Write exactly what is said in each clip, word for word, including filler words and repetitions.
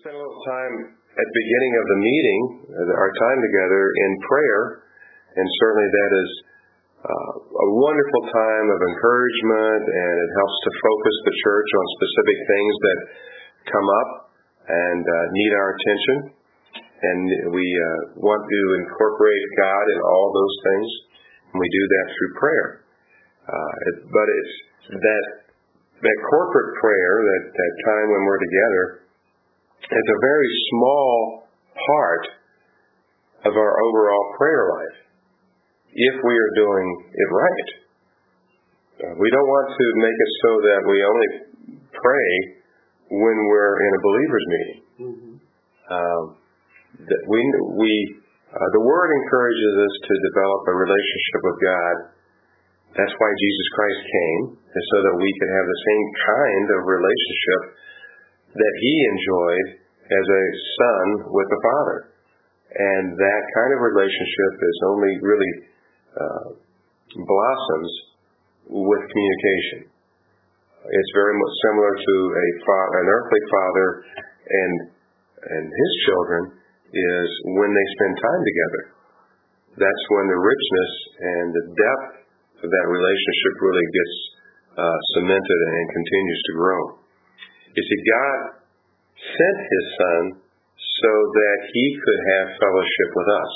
spent a little time at the beginning of the meeting, our time together, in prayer, and certainly that is uh, a wonderful time of encouragement, and it helps to focus the church on specific things that come up and uh, need our attention, and we uh, want to incorporate God in all those things, and we do that through prayer. Uh, it, but it's that that corporate prayer, that, that time when we're together, is a very small part of our overall prayer life, if we are doing it right. Uh, we don't want to make it so that we only pray when we're in a believers meeting. Mm-hmm. Um, that we we uh, the Word encourages us to develop a relationship with God. That's why Jesus Christ came, and so that we could have the same kind of relationship that He enjoyed as a son with the Father. And that kind of relationship is only really uh, blossoms with communication. It's very much similar to a fa- an earthly father and and his children is when they spend time together. That's when the richness and the depth of that relationship really gets uh, cemented and continues to grow. You see, God sent His Son so that He could have fellowship with us.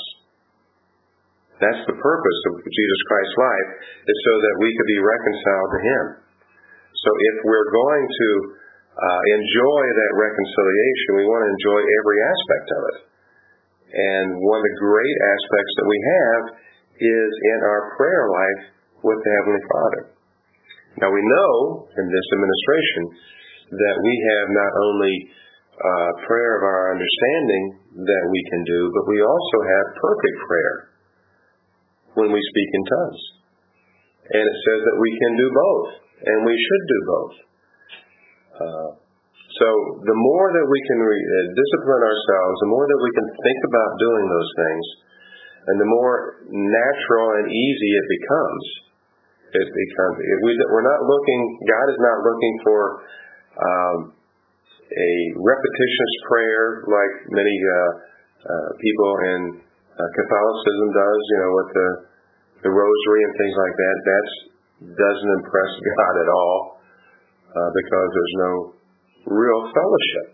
That's the purpose of Jesus Christ's life, is so that we could be reconciled to Him. So if we're going to uh, enjoy that reconciliation, we want to enjoy every aspect of it. And one of the great aspects that we have is in our prayer life with the Heavenly Father. Now we know in this administration that we have not only uh, prayer of our understanding that we can do, but we also have perfect prayer when we speak in tongues. And it says that we can do both, and we should do both. Uh, so the more that we can re- uh, discipline ourselves, the more that we can think about doing those things, and the more natural and easy it becomes. It becomes. It, we, we're not looking. God is not looking for um, a repetitious prayer like many uh, uh, people in uh, Catholicism does. You know, with the the rosary and things like that. That doesn't impress God at all uh, because there's no real fellowship.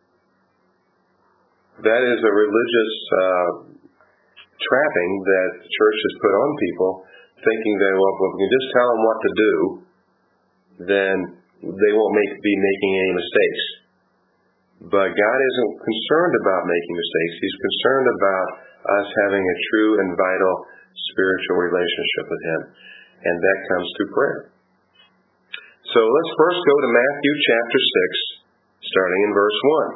That is a religious uh, trapping that the church has put on people, thinking that, well, if we can just tell them what to do, then they won't make, be making any mistakes. But God isn't concerned about making mistakes. He's concerned about us having a true and vital spiritual relationship with Him. And that comes through prayer. So let's first go to Matthew chapter six, starting in verse one.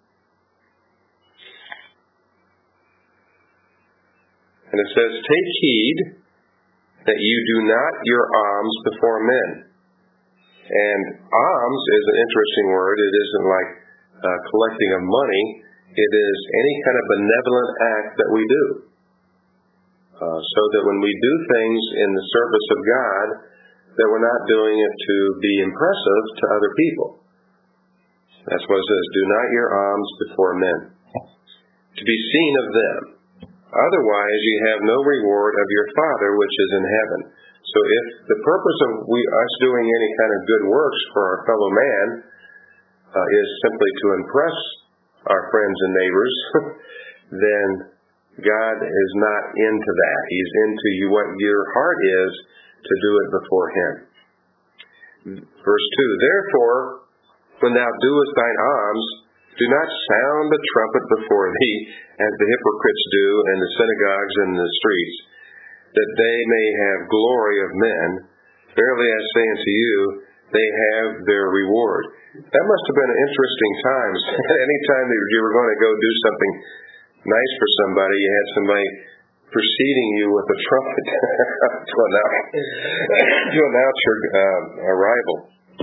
And it says, "Take heed that you do not your alms before men." And alms is an interesting word. It isn't like uh, collecting of money. It is any kind of benevolent act that we do. Uh, so that when we do things in the service of God, that we're not doing it to be impressive to other people. That's what it says, "Do not your alms before men, to be seen of them. Otherwise, you have no reward of your Father which is in heaven." So if the purpose of we, us doing any kind of good works for our fellow man uh, is simply to impress our friends and neighbors, then God is not into that. He's into you what your heart is to do it before Him. Verse two, "Therefore, when thou doest thine alms, do not sound the trumpet before thee, as the hypocrites do in the synagogues and the streets, that they may have glory of men. Verily I say unto you, they have their reward." That must have been interesting times. Any time that you were going to go do something nice for somebody, you had somebody preceding you with a trumpet to announce, to announce your uh, arrival.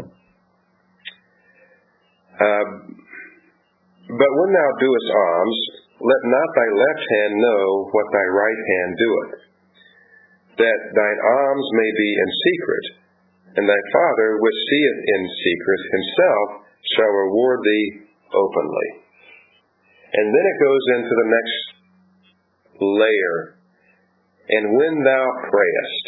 Uh, "But when thou doest alms, let not thy left hand know what thy right hand doeth, that thine alms may be in secret, and thy Father which seeth in secret Himself shall reward thee openly." And then it goes into the next layer. And when thou prayest,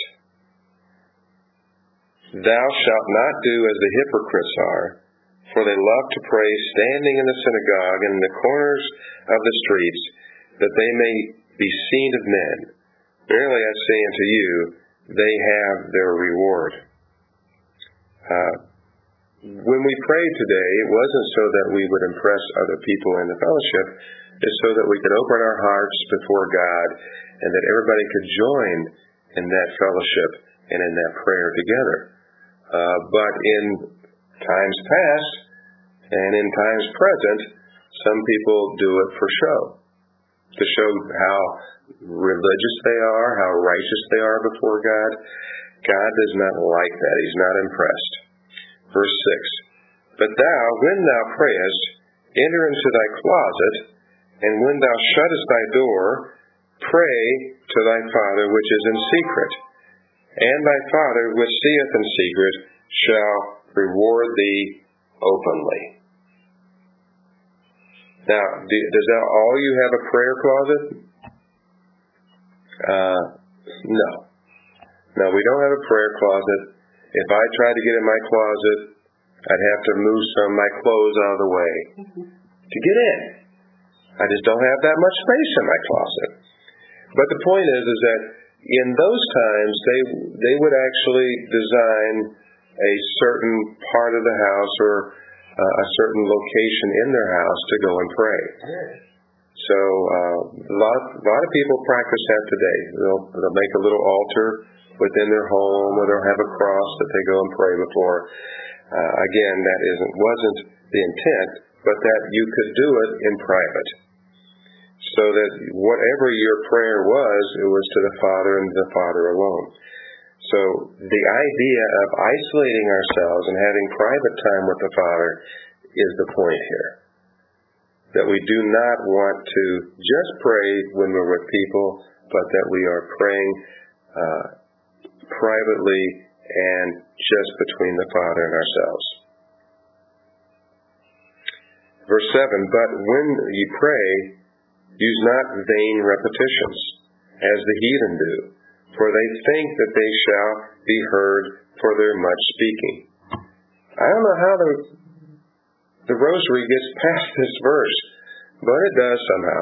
thou shalt not do as the hypocrites are, for they love to pray standing in the synagogue and in the corners of the streets, that they may be seen of men. Verily I say unto you, they have their reward. Uh, when we prayed today, it wasn't so that we would impress other people in the fellowship. It's so that we could open our hearts before God and that everybody could join in that fellowship and in that prayer together. Uh, but in times past and in times present, some people do it for show, to show how religious they are, how righteous they are before God. God does not like that. He's not impressed. Verse six, but thou, when thou prayest, enter into thy closet, and when thou shuttest thy door, pray to thy Father which is in secret. And thy Father which seeth in secret shall reward thee openly. Now, does that all you have a prayer closet? Uh, no. No, we don't have a prayer closet. If I tried to get in my closet, I'd have to move some of my clothes out of the way to get in. I just don't have that much space in my closet. But the point is, is that in those times, they they would actually design a certain part of the house or uh, a certain location in their house to go and pray. So uh, a lot, a lot of people practice that today. They'll, they'll make a little altar within their home, or they'll have a cross that they go and pray before. Uh, again, that isn't wasn't the intent, but that you could do it in private. So that whatever your prayer was, it was to the Father and the Father alone. So the idea of isolating ourselves and having private time with the Father is the point here. That we do not want to just pray when we're with people, but that we are praying uh, privately and just between the Father and ourselves. Verse seven, but when you pray, use not vain repetitions, as the heathen do, for they think that they shall be heard for their much speaking. I don't know how the, the rosary gets past this verse, but it does somehow.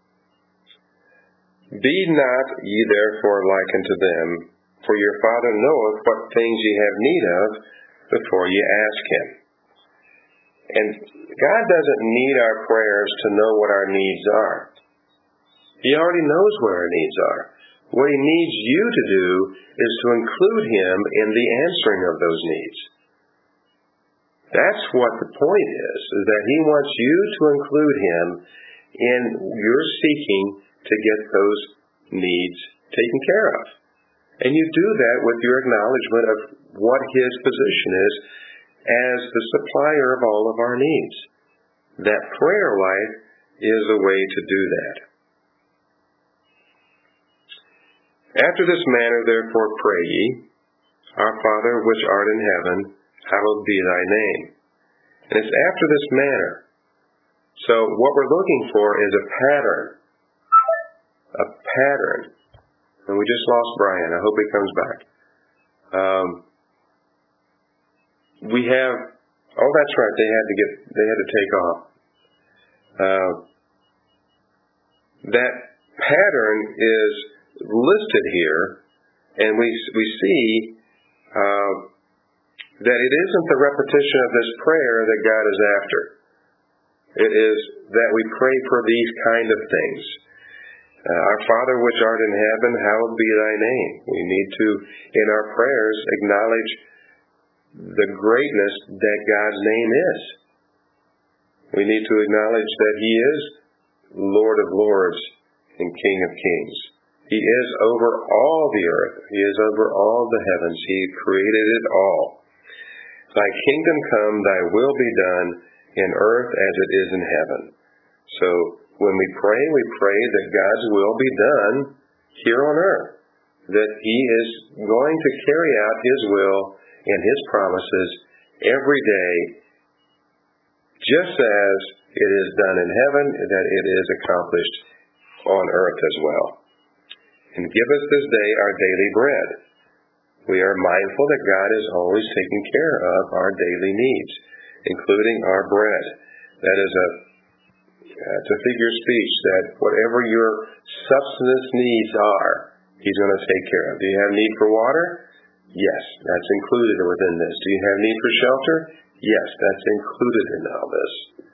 Be not ye therefore like unto them, for your Father knoweth what things ye have need of before ye ask Him. And God doesn't need our prayers to know what our needs are. He already knows what our needs are. What He needs you to do is to include Him in the answering of those needs. That's what the point is, is that He wants you to include Him in your seeking to get those needs taken care of. And you do that with your acknowledgement of what His position is as the supplier of all of our needs. That prayer life is a way to do that. After this manner, therefore, pray ye, Our Father which art in heaven, hallowed be thy name. And it's after this manner. So what we're looking for is a pattern. A pattern. And we just lost Brian. I hope he comes back. Um, we have, oh, that's right. They had to get, they had to take off. Uh, that pattern is listed here, and we we see uh, that it isn't the repetition of this prayer that God is after. It is that we pray for these kind of things. Uh, our Father which art in heaven, hallowed be thy name. We need to, in our prayers, acknowledge the greatness that God's name is. We need to acknowledge that He is Lord of lords and King of kings. He is over all the earth. He is over all the heavens. He created it all. Thy kingdom come, thy will be done in earth as it is in heaven. So when we pray, we pray that God's will be done here on earth. That He is going to carry out His will and His promises every day, just as it is done in heaven, that it is accomplished on earth as well. And give us this day our daily bread. We are mindful that God is always taking care of our daily needs, including our bread. That is a, it's a figure of speech that whatever your subsistence needs are, He's going to take care of. Do you have need for water? Yes, that's included within this. Do you have need for shelter? Yes, that's included in all this.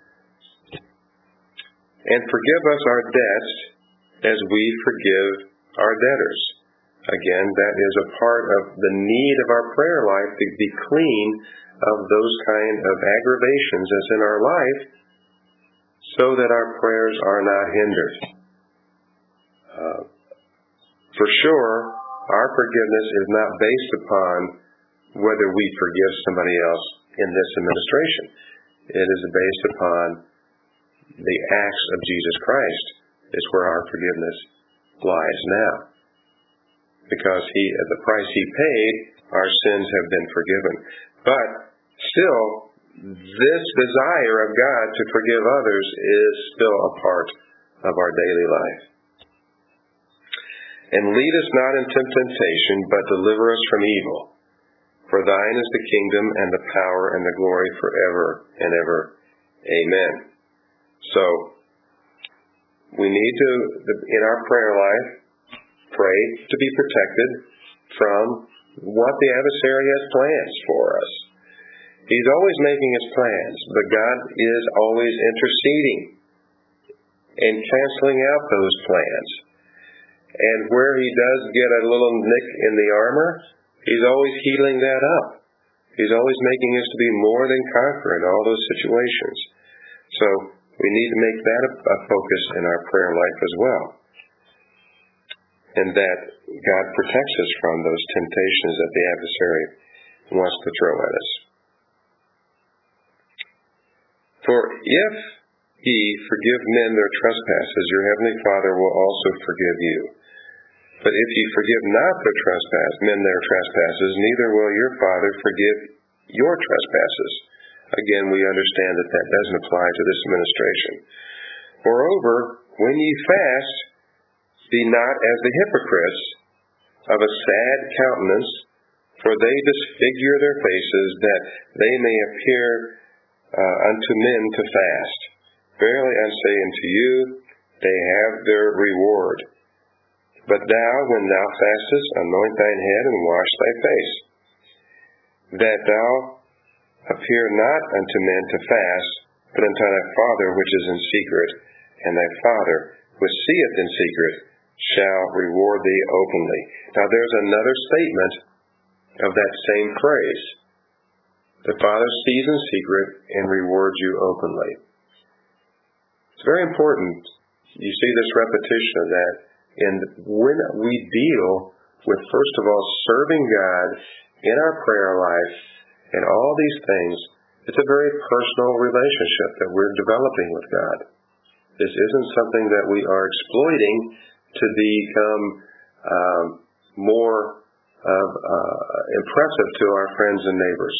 And forgive us our debts as we forgive our debtors. Again, that is a part of the need of our prayer life, to be clean of those kind of aggravations that's in our life, so that our prayers are not hindered. Uh, for sure, our forgiveness is not based upon whether we forgive somebody else in this administration. It is based upon the acts of Jesus Christ, is where our forgiveness lies now. Because he, at the price He paid, our sins have been forgiven. But still, this desire of God to forgive others is still a part of our daily life. And lead us not into temptation, but deliver us from evil. For thine is the kingdom and the power and the glory forever and ever. Amen. So, we need to, in our prayer life, pray to be protected from what the adversary has plans for us. He's always making his plans, but God is always interceding and canceling out those plans. And where he does get a little nick in the armor, he's always healing that up. He's always making us to be more than conqueror in all those situations. So we need to make that a, a focus in our prayer life as well. And that God protects us from those temptations that the adversary wants to throw at us. For if ye forgive men their trespasses, your heavenly Father will also forgive you. But if ye forgive not their trespass, men their trespasses, neither will your Father forgive your trespasses. Again, we understand that that doesn't apply to this administration. Moreover, when ye fast, be not as the hypocrites, of a sad countenance, for they disfigure their faces, that they may appear uh, unto men to fast. Verily I say unto you, they have their reward. But thou, when thou fastest, anoint thine head and wash thy face, that thou appear not unto men to fast, but unto thy Father which is in secret, and thy Father which seeth in secret shall reward thee openly. Now there's another statement of that same phrase. The Father sees in secret and rewards you openly. It's very important. You see this repetition of that. And when we deal with, first of all, serving God in our prayer life and all these things, it's a very personal relationship that we're developing with God. This isn't something that we are exploiting to become um, more of, uh, impressive to our friends and neighbors.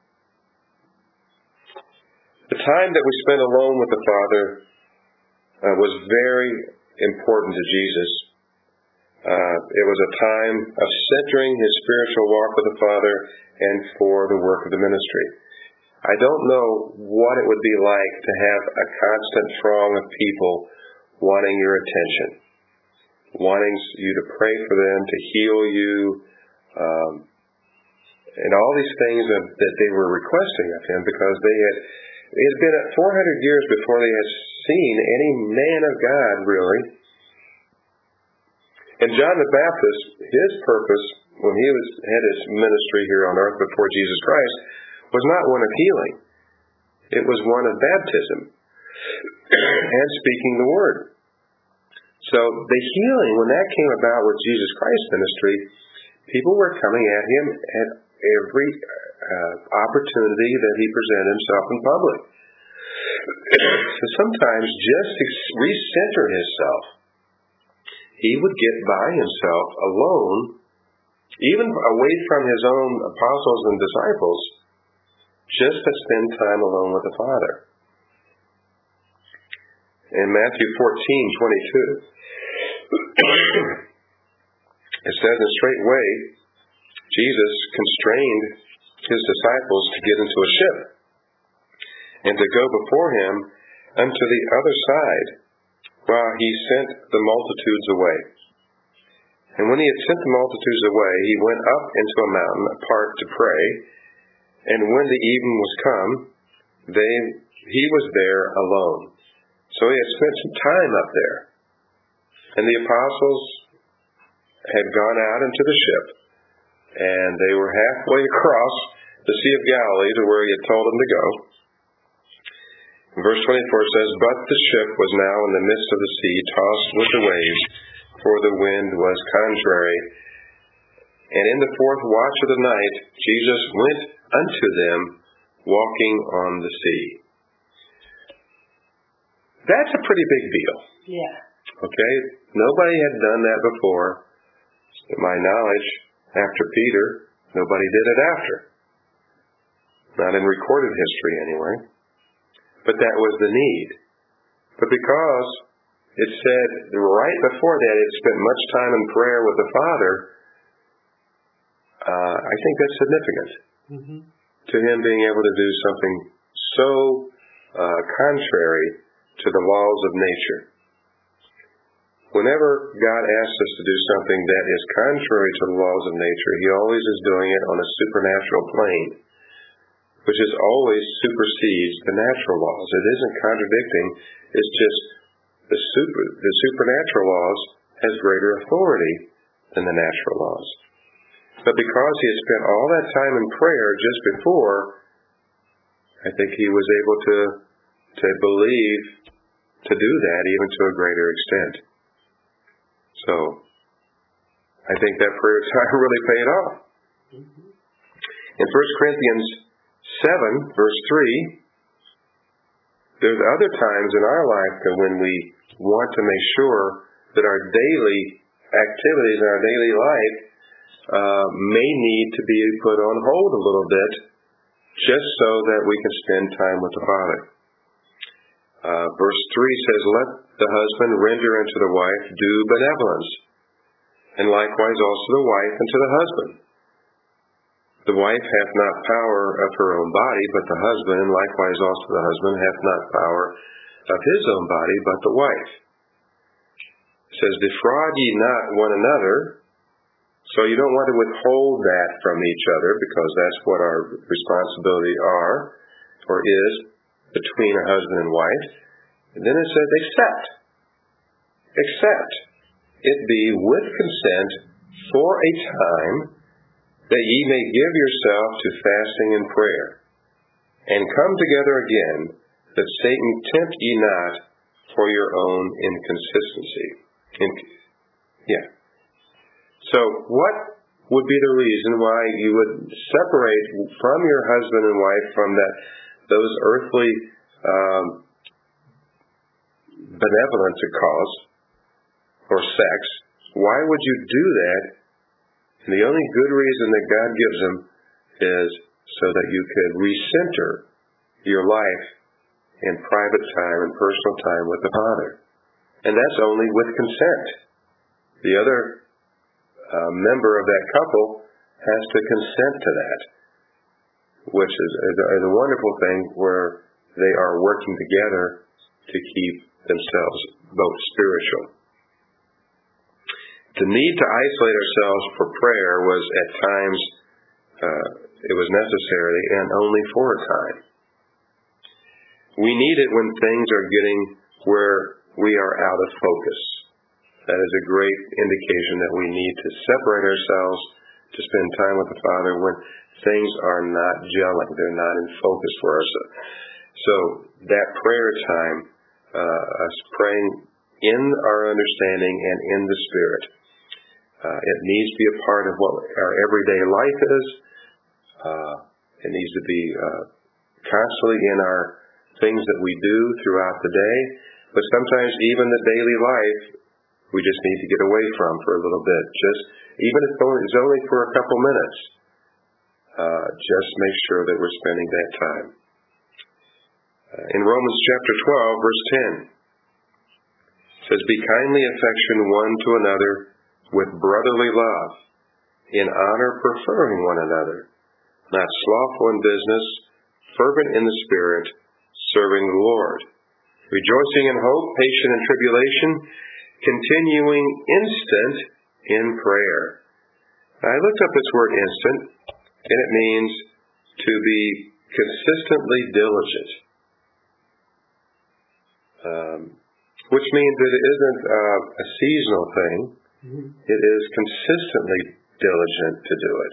The time that we spent alone with the Father uh, was very important to Jesus. Uh, it was a time of centering his spiritual walk with the Father and for the work of the ministry. I don't know what it would be like to have a constant throng of people wanting your attention, wanting you to pray for them, to heal you, um, and all these things that, that they were requesting of him, because they had, it had been four hundred years before they had seen any man of God, really. And John the Baptist, his purpose when he was had his ministry here on earth before Jesus Christ was not one of healing. It was one of baptism and speaking the word. So the healing, when that came about with Jesus Christ's ministry, people were coming at him at every uh, opportunity that he presented himself in public. So sometimes just to recenter himself, he would get by himself alone, even away from his own apostles and disciples, just to spend time alone with the Father. In Matthew fourteen twenty-two, it says, "And straightway Jesus constrained his disciples to get into a ship, and to go before him unto the other side, while he sent the multitudes away. And when he had sent the multitudes away, he went up into a mountain apart to pray. And when the evening was come, they he was there alone." So he had spent some time up there. And the apostles had gone out into the ship, and they were halfway across the Sea of Galilee to where he had told them to go. Verse twenty-four says, "But the ship was now in the midst of the sea, tossed with the waves, for the wind was contrary. And in the fourth watch of the night, Jesus went unto them, walking on the sea." That's a pretty big deal. Yeah. Okay? Nobody had done that before. To my knowledge, after Peter, nobody did it after. Not in recorded history, anyway. But that was the need. But because it said right before that it spent much time in prayer with the Father, uh, I think that's significant. Mm-hmm. To him being able to do something so uh, contrary to the laws of nature. Whenever God asks us to do something that is contrary to the laws of nature, he always is doing it on a supernatural plane, which is always supersedes the natural laws. It isn't contradicting, it's just the super the supernatural laws has greater authority than the natural laws. But because he had spent all that time in prayer just before, I think he was able to to believe to do that even to a greater extent. So, I think that prayer time really paid off. Mm-hmm. In First Corinthians seven, verse three, there's other times in our life when we want to make sure that our daily activities in our daily life uh, may need to be put on hold a little bit, just so that we can spend time with the Father. Uh, verse three says, "Let the husband render unto the wife due benevolence, and likewise also the wife unto the husband. The wife hath not power of her own body, but the husband, and likewise also the husband hath not power of his own body, but the wife." It says, "Defraud ye not one another." So you don't want to withhold that from each other, because that's what our responsibility are, or is, between a husband and wife. And then it says, "Except, except it be with consent for a time, that ye may give yourself to fasting and prayer, and come together again, that Satan tempt ye not for your own inconsistency." In, yeah. So what would be the reason why you would separate from your husband and wife from that those earthly um, benevolence cause or sex? Why would you do that? And the only good reason that God gives them is so that you could recenter your life in private time and personal time with the Father. And that's only with consent. The other uh, member of that couple has to consent to that, which is, is, a, is a wonderful thing where they are working together to keep themselves both spiritual. The need to isolate ourselves for prayer was at times, uh, it was necessary and only for a time. We need it when things are getting where we are out of focus. That is a great indication that we need to separate ourselves to spend time with the Father when things are not gelling, they're not in focus for us. So that prayer time, uh, us praying in our understanding and in the Spirit, uh, it needs to be a part of what our everyday life is. Uh, it needs to be uh, constantly in our things that we do throughout the day, but sometimes even the daily life we just need to get away from for a little bit. Just even if it's only for a couple minutes, uh, just make sure that we're spending that time. Uh, in Romans chapter twelve, verse ten, says, be kindly affection one to another with brotherly love, in honor preferring one another, not slothful in business, fervent in the Spirit, serving the Lord, rejoicing in hope, patient in tribulation, continuing instant in prayer. Now, I looked up this word instant, and it means to be consistently diligent, um, which means that it isn't uh, a seasonal thing. Mm-hmm. It is consistently diligent to do it.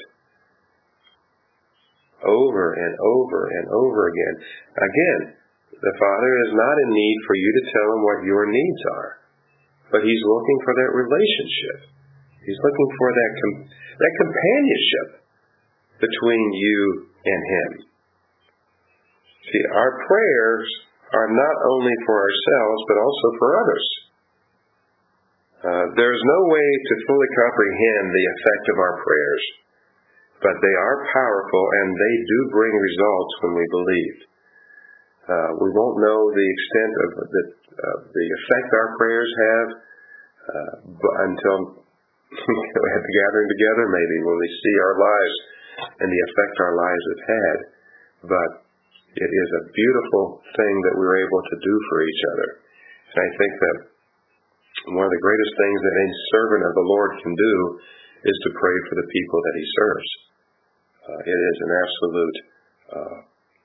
Over and over and over again. Again, the Father is not in need for you to tell him what your needs are, but he's looking for that relationship. He's looking for that com- that companionship between you and him. See, our prayers are not only for ourselves, but also for others. Uh, there's no way to fully comprehend the effect of our prayers, but they are powerful and they do bring results when we believe. Uh, we won't know the extent of the, uh, the effect our prayers have uh, but until we have the gathering together, maybe, when we see our lives and the effect our lives have had. But it is a beautiful thing that we're able to do for each other. And I think that one of the greatest things that any servant of the Lord can do is to pray for the people that he serves. Uh, it is an absolute uh,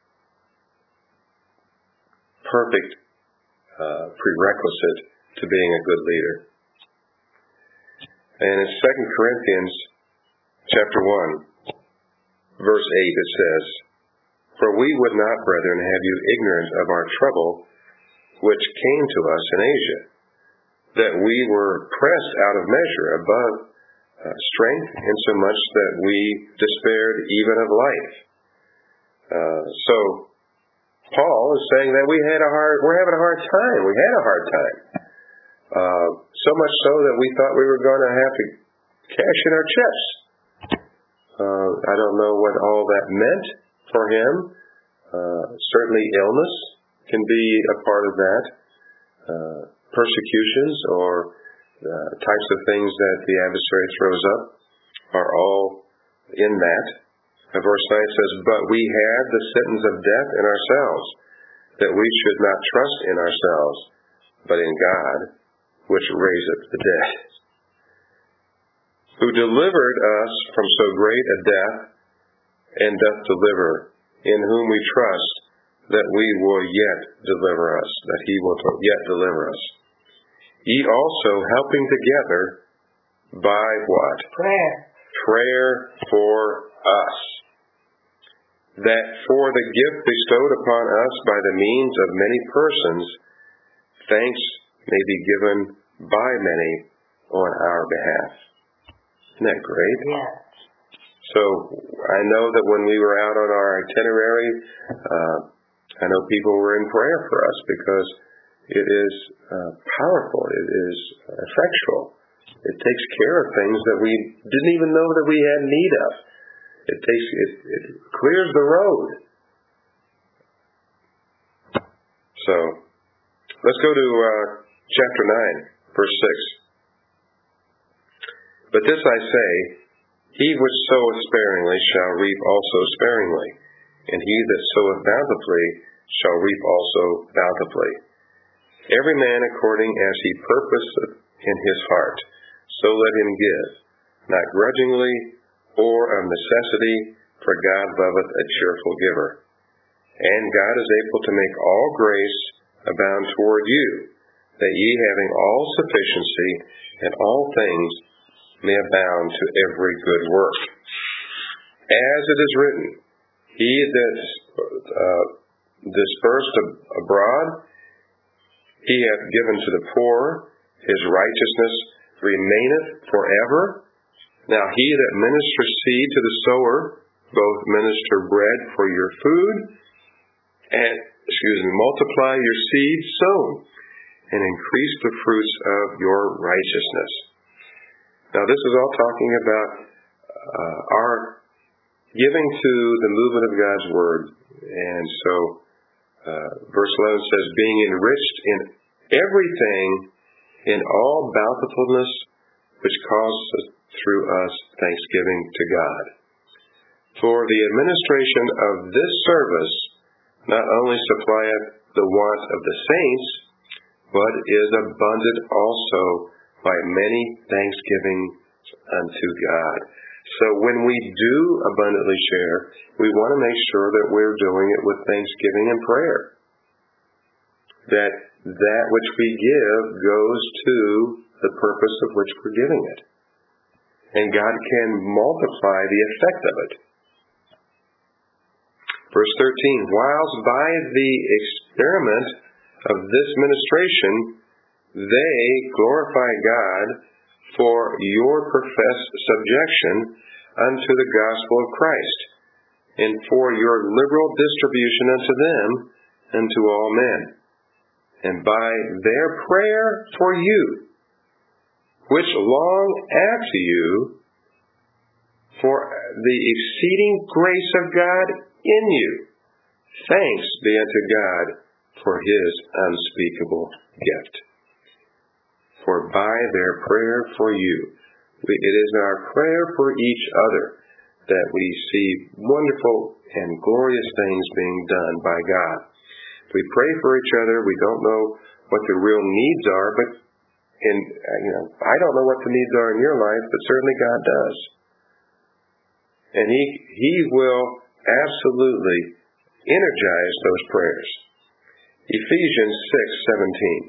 perfect uh, prerequisite to being a good leader. And in Second Corinthians chapter one, verse eight, it says, for we would not, brethren, have you ignorant of our trouble which came to us in Asia, that we were pressed out of measure above uh, strength, insomuch that we despaired even of life. Uh, so, Paul is saying that we had a hard, we're having a hard time. We had a hard time. Uh, so much so that we thought we were going to have to cash in our checks. Uh, I don't know what all that meant for him. Uh, certainly illness can be a part of that. Uh, persecutions or uh, types of things that the adversary throws up are all in that. And verse nine says, but we have the sentence of death in ourselves, that we should not trust in ourselves, but in God, which raiseth the dead, who delivered us from so great a death, and doth deliver, in whom we trust that we will yet deliver us, that he will yet deliver us. Ye also helping together by what? Prayer. Prayer for us, that for the gift bestowed upon us by the means of many persons, thanks may be given by many on our behalf. Isn't that great? Yes. So I know that when we were out on our itinerary, uh, I know people were in prayer for us because it is uh, powerful. It is effectual. It takes care of things that we didn't even know that we had need of. It takes it, it clears the road. So let's go to uh, chapter nine, verse six. But this I say, he which soweth sparingly shall reap also sparingly, and he that soweth bountifully shall reap also bountifully. Every man according as he purposeth in his heart, so let him give, not grudgingly or of necessity, for God loveth a cheerful giver. And God is able to make all grace abound toward you, that ye having all sufficiency in all things may abound to every good work. As it is written, he that uh, dispersed abroad, he hath given to the poor, his righteousness remaineth forever. Now he that ministers seed to the sower, both minister bread for your food, and, excuse me, multiply your seed sown, and increase the fruits of your righteousness. Now this is all talking about uh, our giving to the movement of God's Word. And so Uh, verse eleven says, being enriched in everything in all bountifulness which causes through us thanksgiving to God. For the administration of this service not only supplieth the want of the saints, but is abundant also by many thanksgivings unto God. So when we do abundantly share, we want to make sure that we're doing it with thanksgiving and prayer. That that which we give goes to the purpose of which we're giving it. And God can multiply the effect of it. Verse thirteen, whilst by the experiment of this ministration they glorify God for your professed subjection unto the gospel of Christ, and for your liberal distribution unto them and to all men, and by their prayer for you, which long after you for the exceeding grace of God in you. Thanks be unto God for his unspeakable gift. For by their prayer for you, we, it is our prayer for each other that we see wonderful and glorious things being done by God. We pray for each other. We don't know what the real needs are, but in, you know, I don't know what the needs are in your life, but certainly God does. And he, he will absolutely energize those prayers. Ephesians six seventeen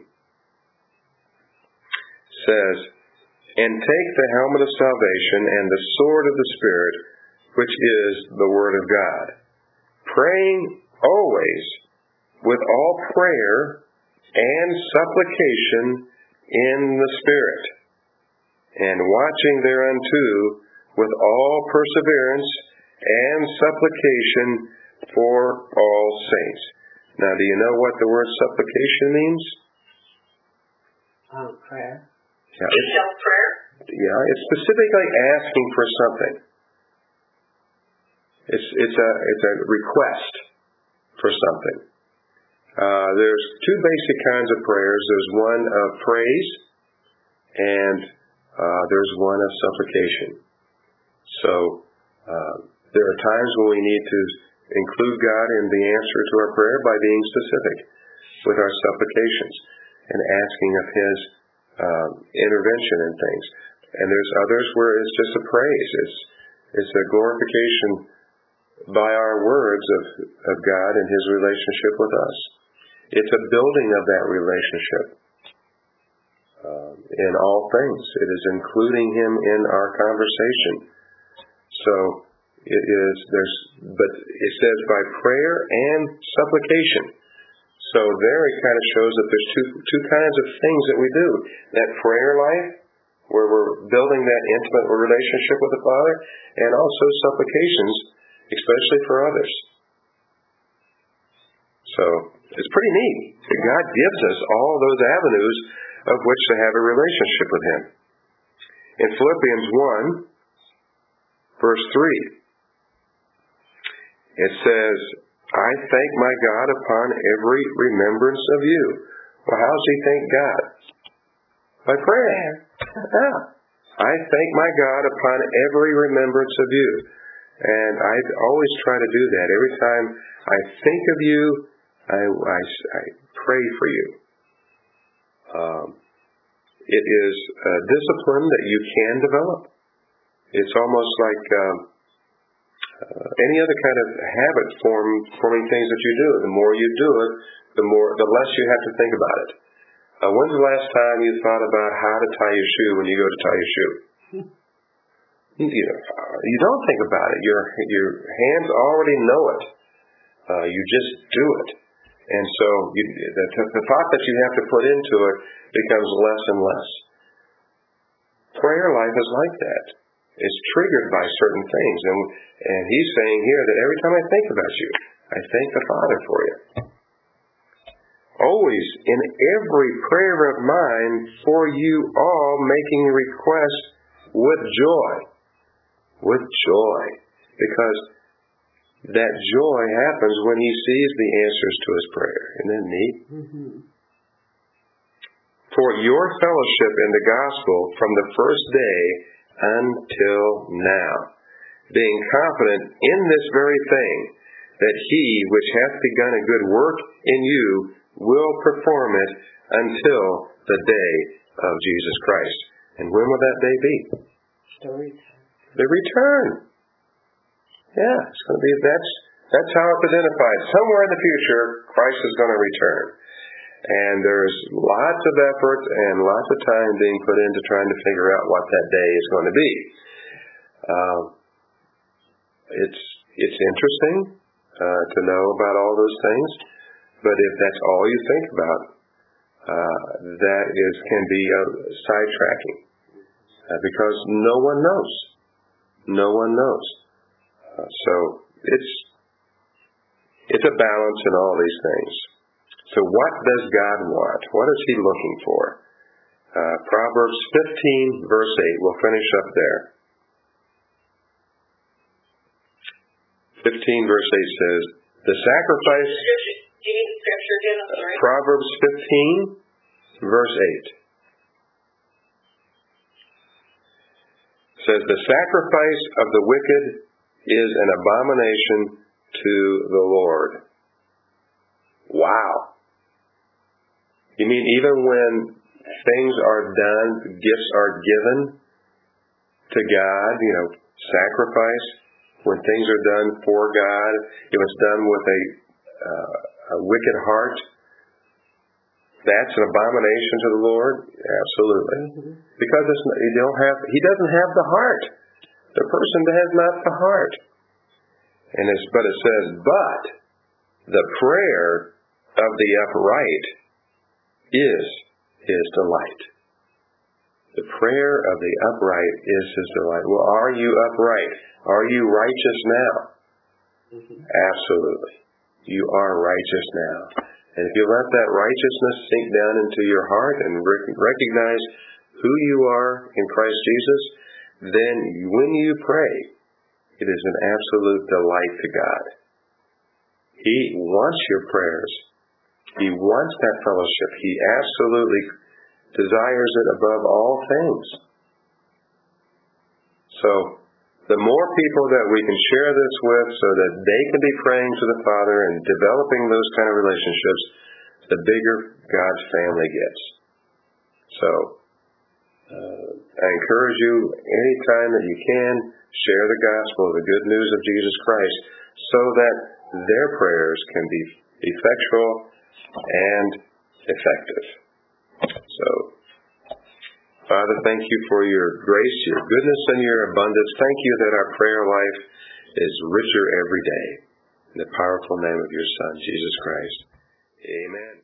says, and take the helmet of salvation and the sword of the Spirit, which is the Word of God, praying always with all prayer and supplication in the Spirit, and watching thereunto with all perseverance and supplication for all saints. Now, do you know what the word supplication means? Um, prayer. Yeah, it's, prayer? Yeah, it's specifically asking for something. It's it's a it's a request for something. Uh, there's two basic kinds of prayers. There's one of praise, and uh, there's one of supplication. So uh, there are times when we need to include God in the answer to our prayer by being specific with our supplications and asking of his uh, intervention in things. And there's others where it's just a praise. It's it's a glorification by our words of, of God and his relationship with us. It's a building of that relationship uh, in all things. It is including him in our conversation. So it is, there's, but it says by prayer and supplication. So there it kind of shows that there's two two kinds of things that we do. That prayer life, where we're building that intimate relationship with the Father, and also supplications, especially for others. So it's pretty neat that God gives us all those avenues of which to have a relationship with him. In Philippians one, verse three, it says, I thank my God upon every remembrance of you. Well, how does he thank God? By prayer. Yeah. I thank my God upon every remembrance of you. And I always try to do that. Every time I think of you, I, I, I pray for you. Um, it is a discipline that you can develop. It's almost like um, uh, any other kind of habit form, forming things that you do. The more you do it, the more, the less you have to think about it. Uh, when's the last time you thought about how to tie your shoe when you go to tie your shoe? You, you don't think about it. Your your hands already know it. Uh, you just do it. And so you, the, the thought that you have to put into it becomes less and less. Prayer life is like that. It's triggered by certain things. And, and he's saying here that every time I think about you, I thank the Father for you. Always, in every prayer of mine, for you all, making request with joy. With joy. Because that joy happens when he sees the answers to his prayer. Isn't that neat? Mm-hmm. for your fellowship in the gospel from the first day until now, being confident in this very thing, that he which hath begun a good work in you will perform it until the day of Jesus Christ. And when will that day be? The return. The return. Yeah, it's going to be, that's, that's how it's identified. Somewhere in the future, Christ is going to return. And there's lots of effort and lots of time being put into trying to figure out what that day is going to be. Uh, it's, it's interesting uh, to know about all those things, but if that's all you think about, uh, that is can be uh, sidetracking uh, because no one knows. No one knows. Uh, so it's it's a balance in all these things. So what does God want? What is He looking for? Uh, Proverbs fifteen, verse eight. We'll finish up there. fifteen, verse eight says, the sacrifice... Do you need the scripture again? I'm sorry. Proverbs fifteen, verse eight. Says, the sacrifice of the wicked is an abomination to the Lord. Wow. You mean even when things are done, gifts are given to God, you know, sacrifice, when things are done for God, if it's done with a, uh, a wicked heart, that's an abomination to the Lord? Absolutely. Mm-hmm. Because it's, you don't have, He doesn't have the heart. The person has not the heart. And it's, but it says, but the prayer of the upright is His delight. The prayer of the upright is His delight. Well, are you upright? Are you righteous now? Mm-hmm. Absolutely. You are righteous now. And if you let that righteousness sink down into your heart and rec- recognize who you are in Christ Jesus, then when you pray, it is an absolute delight to God. He wants your prayers. He wants that fellowship. He absolutely desires it above all things. So, the more people that we can share this with so that they can be praying to the Father and developing those kind of relationships, the bigger God's family gets. So, uh, I encourage you anytime that you can, share the gospel, the good news of Jesus Christ, so that their prayers can be effectual and effective. So, Father, thank you for your grace, your goodness, and your abundance. Thank you that our prayer life is richer every day. In the powerful name of your Son, Jesus Christ. Amen.